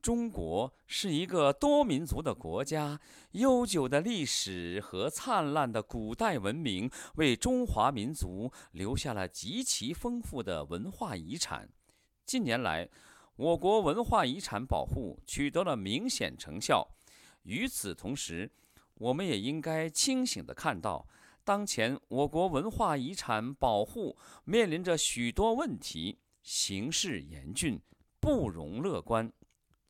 中国是一个多民族的国家，悠久的历史和灿烂的古代文明为中华民族留下了极其丰富的文化遗产。近年来，我国文化遗产保护取得了明显成效。与此同时，我们也应该清醒地看到，当前我国文化遗产保护面临着许多问题，形势严峻，不容乐观。